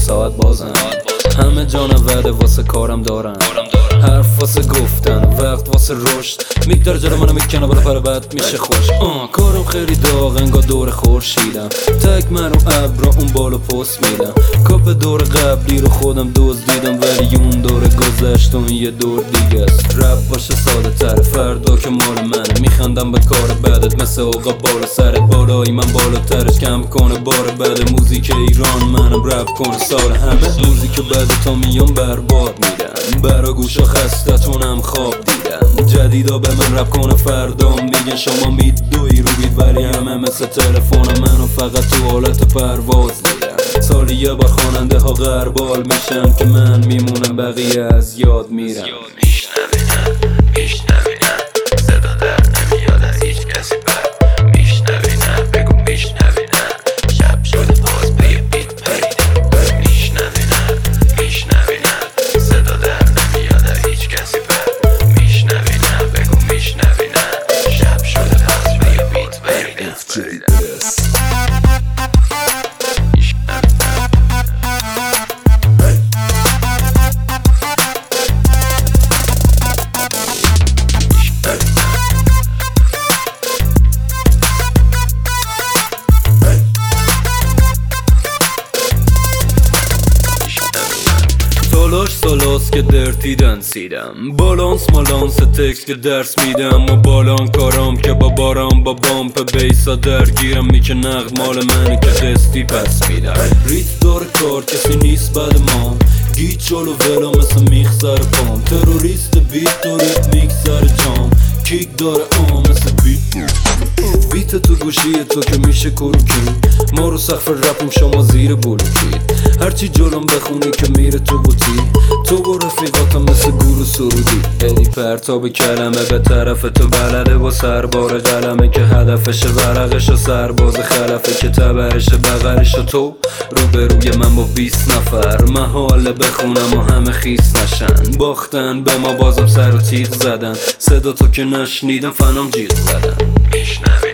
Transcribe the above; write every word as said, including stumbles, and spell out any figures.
ساعت بازم. همه جانوره واسه کارم دارن، حرف واسه گفتن، وقت واسه رشد. میگذاره جلو منو میکنه بالا پر بعد میشه خوش. آه کارم خیلی داغ انگار دور خورشیدم، تک من رو ابرا اون بالا پست میدم. کاپ دور قبلی رو خودم دزدیدم، ولی اون دور گذشت و این یه دور دیگه است. رپ باشه ساده تر، فردا که مال منه. میخندم به کار بدت مثل اوقا بالا سرت، بالایی من بالاترش کم کنه بار بده. موزیک ایران منم رپ کنه سال همه. موزیک بده تا میام برباد میدم، برا گوشا خستتونم خواب دیدم. جدیدا به من رپ کنه فردا میگن شما میدوی رو بید، ولی همه مثل تلفن منو فقط تو حالت پرواز دیدم. سالی یه بار خواننده ها غربال میشن که من میمونم بقیه از یاد میرم. میشنوینم میشنوینم صدا در نمیاد از هیچ کسی بر. میشنوینم بگو میشنوینم شب شده باز به یه بیت پریدم. میشنوینم میشنوینم صدا در نمیاد از هیچ کسی بر. میشنوینم بگو میشنوینم شب شده باز به یه بیت پریدم. سالاش سالاست که درتی دنسیدم، بالانس مالانس تکس که درس میدم. و بالان کارام که با بارام با بامپ بیسا درگیرم. میکه نقد مال منه که قسطی پس میدم. ریت داره کار کسی نیست بعد ما، گیت جلو ولا مثل میخ سر پام. تروریست بیت و ریتمیک سر جام، کیک داره آم مثل بیت. بیت تو گوشی تو که میشه کروکی، ما رو سقف رپم شما زیر بلوکید. هرچی جلوم بخونی که میره تو بوتی، تو با رفیقاتم مثل گورو سرودی. ادی پرتاب کلمه به طرف تو بلده و سربار قلمه که هدفش ورقش و سرباز خلفه که تبرش بغلش و تو روبروی من با بیست نفر. محاله بخونم و همه خیس نشن، باختن به ما بازم سر و تیغ زدن. صدا تو که نشنیدم فنام جیغ زدن. میشنوینم